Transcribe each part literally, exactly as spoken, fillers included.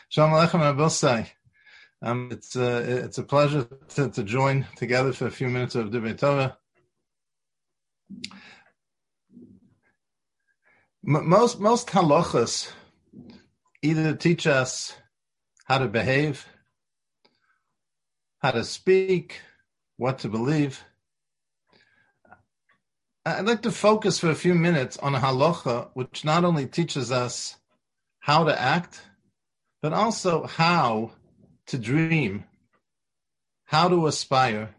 Shalom Aleichem Abosai. Um, it's uh, it's a pleasure to, to join together for a few minutes of Divrei Torah. M- most most halachas either teach us how to behave, how to speak, what to believe. I'd like to focus for a few minutes on a halacha which not only teaches us how to act, but also how to dream, how to aspire.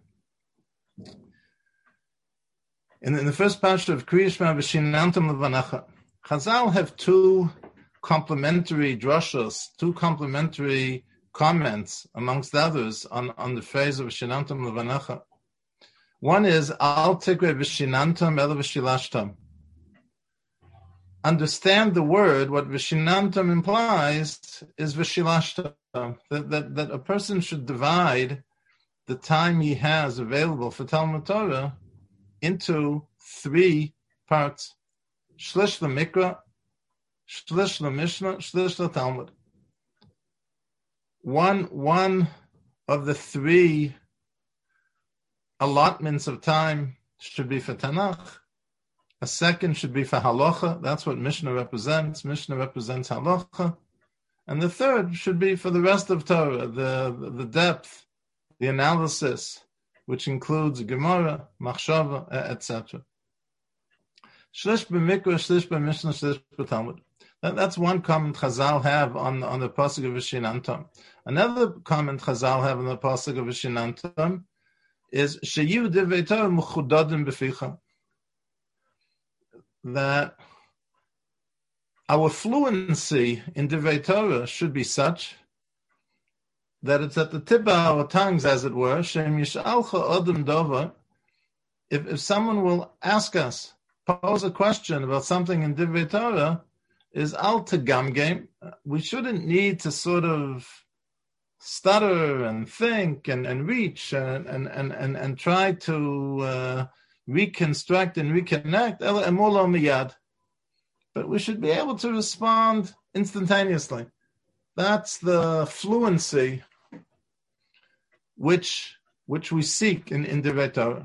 In, in the first parasha of Kriya Shema V'shinantam Levanecha, Chazal have two complementary drashos, two complementary comments, amongst others, on, on the phrase of V'shinantam Levanecha. One is, Al tikre v'shinantam ela v'shilashtam. Understand the word, what v'shinantam implies is v'shilashtam, that, that, that a person should divide the time he has available for Talmud Torah into three parts. Shlish l'mikra, shlish l'mishnah, shlish l'talmud. One, one of the three allotments of time should be for Tanakh. A second should be for Halacha. That's what Mishnah represents. Mishnah represents Halacha. And the third should be for the rest of Torah, the, the depth, the analysis, which includes Gemara, Machshava, et cetera. Shlish b'mikra, shlish b'mishnah, shlish b'talmud. That, that's one comment Chazal have on, on the pasuk of V'shinantam. Another comment Chazal have on the pasuk of V'shinantam is sheyu divrei Torah mechudadim b'ficha. That our fluency in divrei Torah should be such that it's at the tip of our tongues, as it were. Shem yishalcha adam dover. If if someone will ask us, pose a question about something in divrei Torah, is al tegamgem. We shouldn't need to sort of stutter and think and, and reach and, and, and, and, and try to uh, reconstruct and reconnect. But we should be able to respond instantaneously. That's the fluency which which we seek in, in Divrei Torah.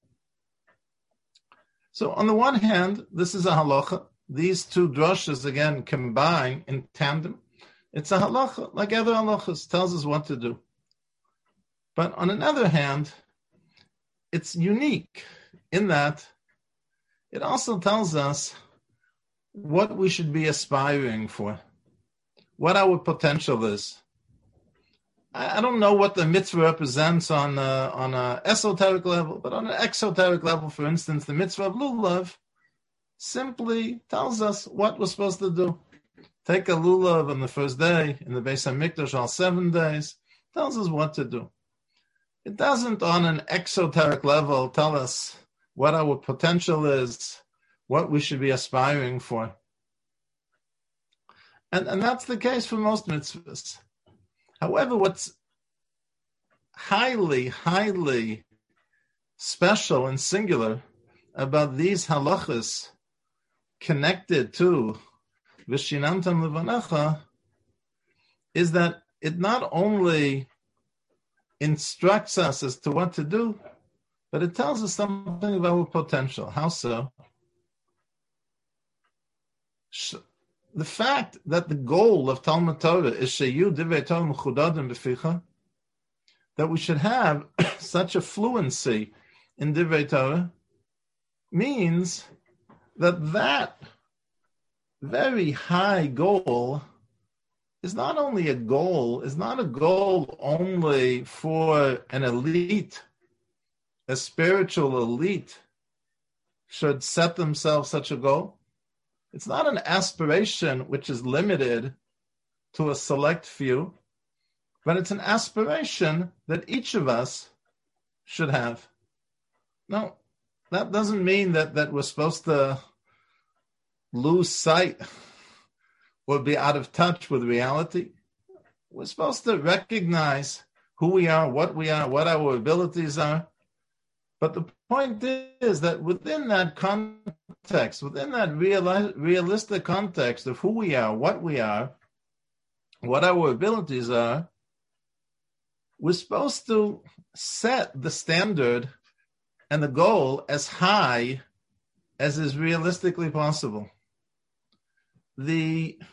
So on the one hand, this is a halacha. These two drashas, again, combine in tandem. It's a halacha, like other halachas, tells us what to do. But on another hand, it's unique in that it also tells us what we should be aspiring for, what our potential is. I, I don't know what the mitzvah represents on a, on an esoteric level, but on an exoteric level, for instance, the mitzvah of lulav simply tells us what we're supposed to do. Take a lulav on the first day, in the Beis HaMikdash all seven days, tells us what to do. It doesn't on an exoteric level tell us what our potential is, what we should be aspiring for. And, and that's the case for most mitzvahs. However, what's highly, highly special and singular about these halachas connected to V'shinantam Levanecha is that it not only instructs us as to what to do, but it tells us something about our potential. How so? The fact that the goal of Talmud Torah is sheyu divrei Torah mechudadim b'ficha, that we should have such a fluency in divrei Torah, means that that very high goal is not only a goal, is not a goal only for an elite, a spiritual elite should set themselves such a goal. It's not an aspiration which is limited to a select few, but it's an aspiration that each of us should have. Now, that doesn't mean that, that we're supposed to lose sight or be out of touch with reality. We're supposed to recognize who we are, what we are, what our abilities are. But the point is that within that context, within that reali- realistic context of who we are, what we are, what our abilities are, we're supposed to set the standard and the goal as high as is realistically possible. The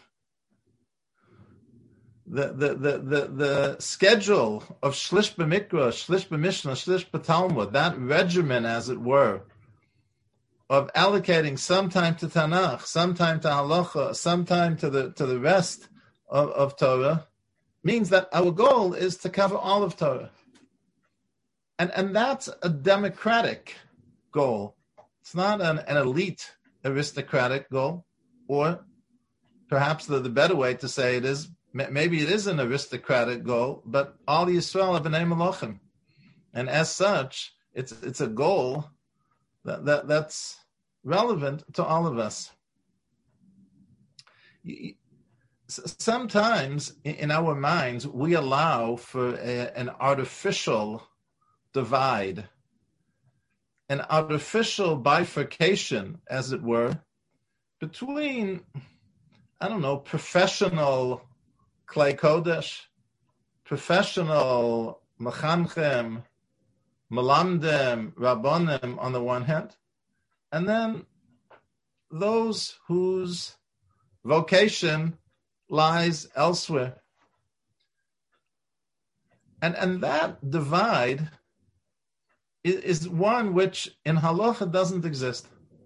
The, the, the, the, the schedule of Shlish B'Mikra, Shlish B'Mishnah, Shlish B'Talmud, that regimen, as it were, of allocating some time to Tanakh, some time to Halacha, some time to the to the rest of, of Torah, means that our goal is to cover all of Torah. And, and that's a democratic goal. It's not an, an elite aristocratic goal, or perhaps the, the better way to say it is, maybe it is an aristocratic goal, but all Yisrael are b'nei Malachim, and as such, it's it's a goal that, that that's relevant to all of us. Sometimes in our minds we allow for a, an artificial divide, an artificial bifurcation, as it were, between, I don't know, professional Klei Kodesh, professional Mechanchem, Melamdem, Rabbonim on the one hand, and then those whose vocation lies elsewhere. And, and that divide is, is one which in Halacha doesn't exist.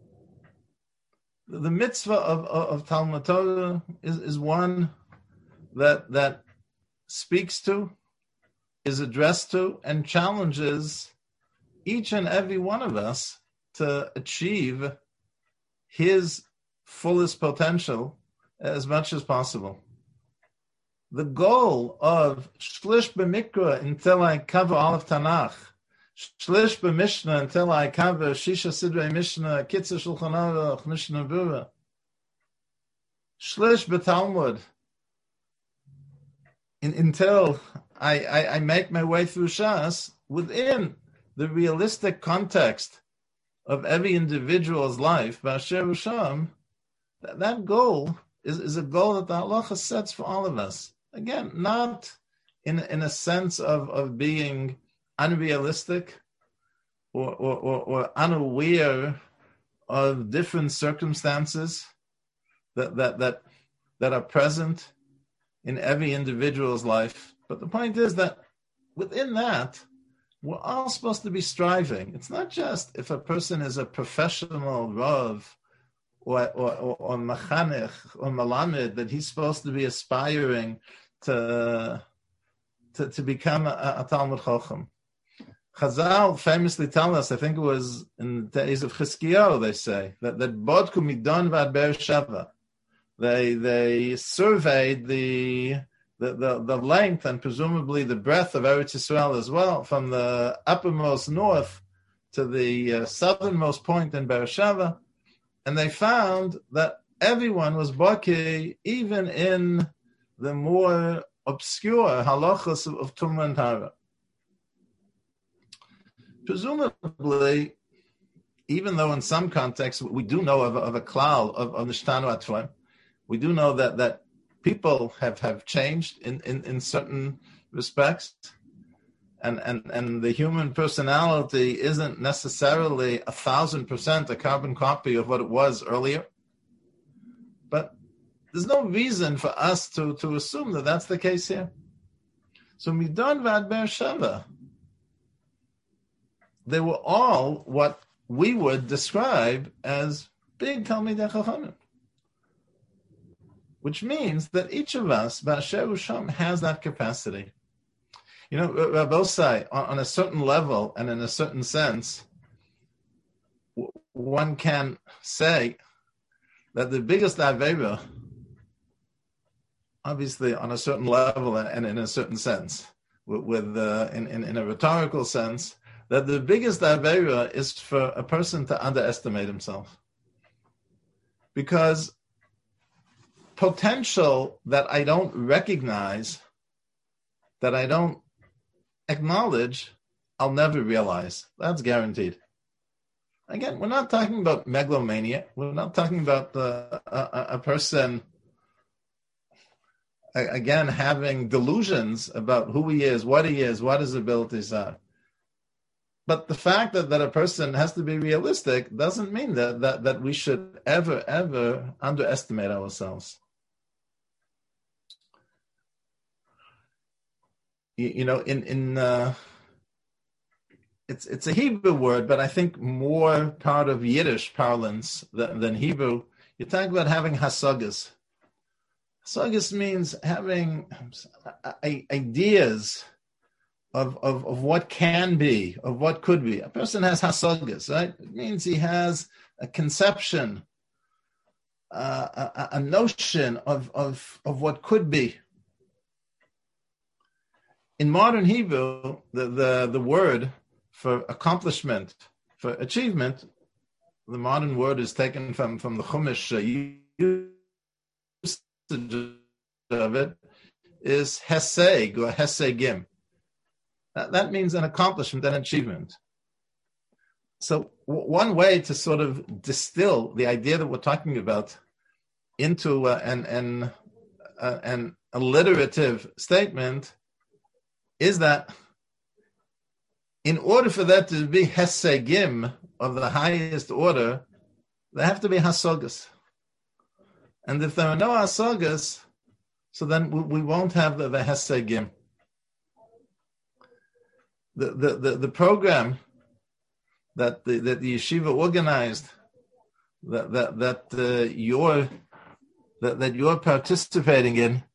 The mitzvah of, of, of Talmud Torah is, is one that that speaks to, is addressed to, and challenges each and every one of us to achieve his fullest potential as much as possible. The goal of Shlish B'Mikra until I cover all of Tanakh, Shlish B'Mishnah until I cover Shisha Sidrei Mishnah, Kitzur Shulchan Aruch, Mishnah Berurah, Shlish B'Talmud in, until I, I, I make my way through Shas within the realistic context of every individual's life, B'Asher U'Sham, that, that goal is, is a goal that the halacha sets for all of us. Again, not in, in a sense of, of being unrealistic or, or, or, or unaware of different circumstances that, that, that, that are present in every individual's life. But the point is that within that, we're all supposed to be striving. It's not just if a person is a professional Rav or or, or, or Machanech or Malamed that he's supposed to be aspiring to to, to become a, a Talmud Chacham. Chazal famously tell us, I think it was in the days of Chizkiyahu, they say, that that Bodku Midon Vad Beersheva. They they surveyed the The, the, the length and presumably the breadth of Eretz Yisrael as well, from the uppermost north to the uh, southernmost point in Beersheba, and they found that everyone was baki, even in the more obscure halachas of, of Tumah and Tara. Presumably, even though in some contexts we do know of, of a klal of, of Nishtanu Atflim, we do know that that people have, have changed in, in, in certain respects, and, and, and the human personality isn't necessarily a thousand percent a carbon copy of what it was earlier. But there's no reason for us to, to assume that that's the case here. So Midon Vad Beersheva, they were all what we would describe as big Talmidei Chachamim, which means that each of us, B'Asher U'Sham, has that capacity. You know, Rabbosai, on, on a certain level and in a certain sense, w- one can say that the biggest Aveira, obviously on a certain level and, and in a certain sense, with, with uh, in, in, in a rhetorical sense, that the biggest Aveira is for a person to underestimate himself. Because potential that I don't recognize, that I don't acknowledge, I'll never realize. That's guaranteed. Again, we're not talking about megalomania. We're not talking about uh, a, a person again, having delusions about who he is, what he is, what his abilities are. But the fact that, that a person has to be realistic doesn't mean that, that, that we should ever, ever underestimate ourselves. You, you know, in, in uh, it's it's a Hebrew word, but I think more part of Yiddish parlance than, than Hebrew. You talk about having hasagas. Hasagas means having ideas of, of, of what can be, of what could be. A person has hasagas, right? It means he has a conception, uh, a, a notion of, of, of what could be. In modern Hebrew, the, the, the word for accomplishment, for achievement, the modern word is taken from, from the Chumash uh, usage of it, is heseg or hesegim. That, that means an accomplishment, an achievement. So w- one way to sort of distill the idea that we're talking about into uh, an, an, uh, an alliterative statement is that in order for that to be hesegim of the highest order, there have to be hasagas. And if there are no hasagas, so then we, we won't have the, the hesegim. The, the, the, the program that the, that the yeshiva organized, that that that uh, you're that, that you're participating in,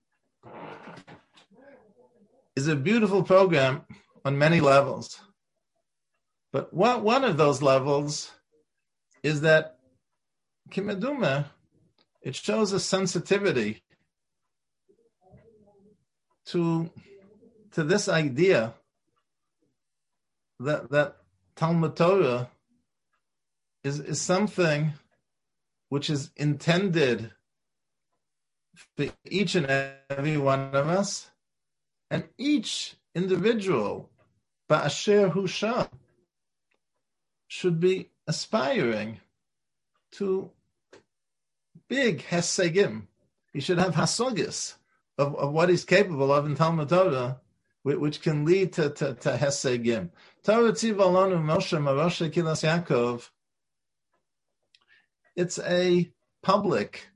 is a beautiful program on many levels. But one, one of those levels is that Kimeduma, it shows a sensitivity to, to this idea that, that Talmud Torah is, is something which is intended for each and every one of us, and each individual, Ba'asher Hu Shah, should be aspiring to big hesegim. He should have hasogis of, of what he's capable of in Talmud Torah, which, which can lead to, to, to hesegim. Torah tziva alanu Moshe Maroshe Kilas Yaakov. It's a public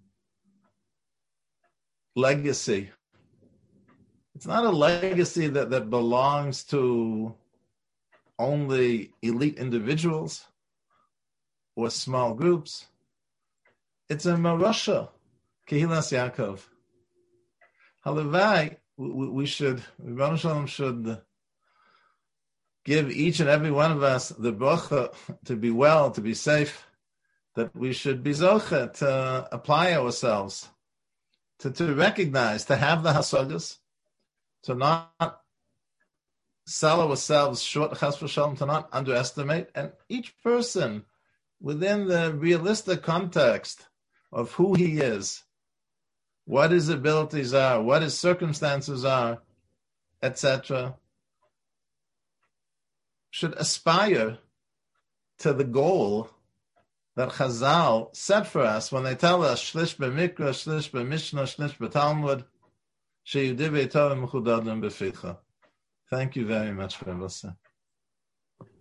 legacy. It's not a legacy that, that belongs to only elite individuals or small groups. It's a Marosha, Kehilas Yaakov. Halavai, we, we should, Rebbeinu Shalom should give each and every one of us the bracha to be well, to be safe, that we should be zoche to apply ourselves, to, to recognize, to have the hasagas, to not sell ourselves short, chas v'shalom, to not underestimate, and each person within the realistic context of who he is, what his abilities are, what his circumstances are, et cetera, should aspire to the goal that Chazal set for us when they tell us shlish b'mikra, shlish b'mishnah, shlish b'talmud, sheyudivei Torah mechudadim b'ficha. Thank you very much, Rebbe.